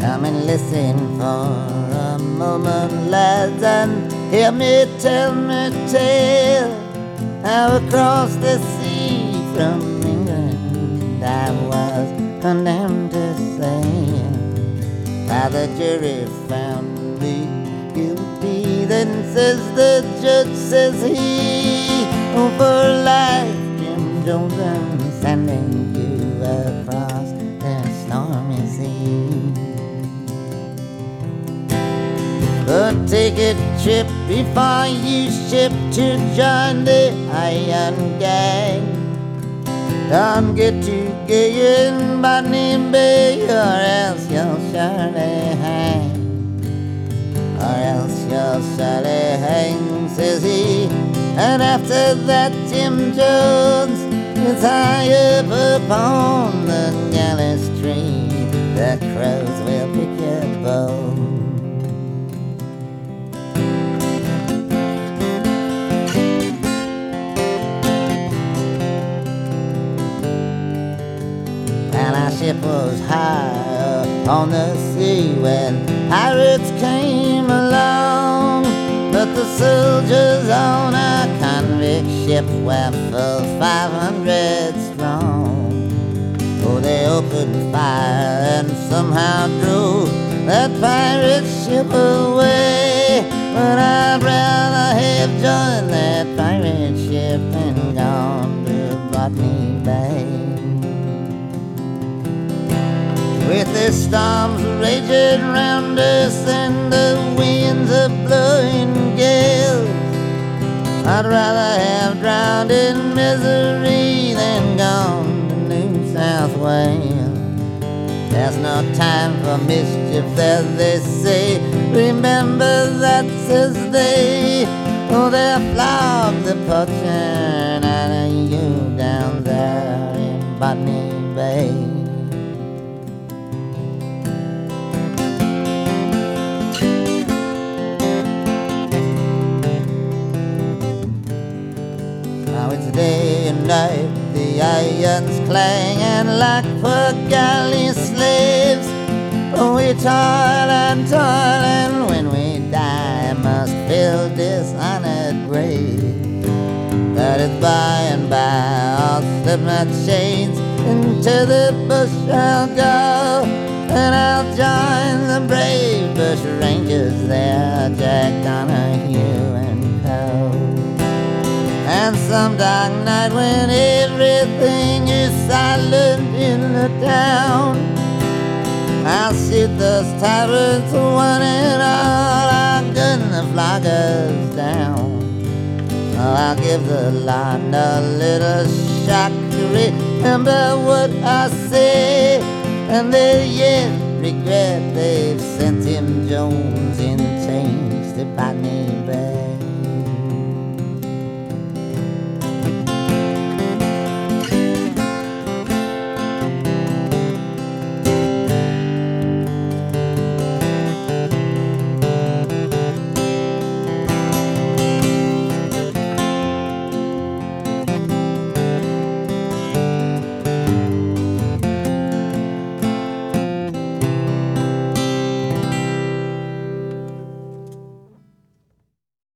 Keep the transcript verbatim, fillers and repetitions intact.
Come and listen for a moment, lads, and hear me tell me tale how across the sea from England I was condemned to sail. How the jury found me guilty, then says the judge, says he, oh, for life, Jim Jones, I'm sending you across the stormy sea. But take a trip before you ship to join the Iron Gang. Don't get too gay in Botany Bay, or else you'll surely hang. Or else you'll surely hang, says he. And after that, Jim Jones is high up upon the gallows tree. The crows will pick your bone. Ship was high on the sea when pirates came along, but the soldiers on a convict ship were full five hundred strong. Oh, they opened fire and somehow drove that pirate ship away, but I'd rather have joined that pirate ship and gone to Botany Bay. With the storms raging round us and the winds a blowing gales, I'd rather have drowned in misery than gone to New South Wales. There's no time for mischief, as they say. Remember that, says they. Oh, they'll flog the poaching out of you down there in Botany Bay. Day and night the irons clang, and like poor galley slaves, oh, we toil and toil, and when we die must fill dishonored grave. But it's by and by I'll slip my chains, into the bush I'll go, and I'll join the brave bush rangers there, Jack Donahue and Co. And some dark night when everything is silent in the town, I'll shoot those tyrants one and all, I'll gun the floggers down. Oh, I'll give the land a little shock to remember what I say, and they yet regret they've sent him Jones in chains to Botany Bay.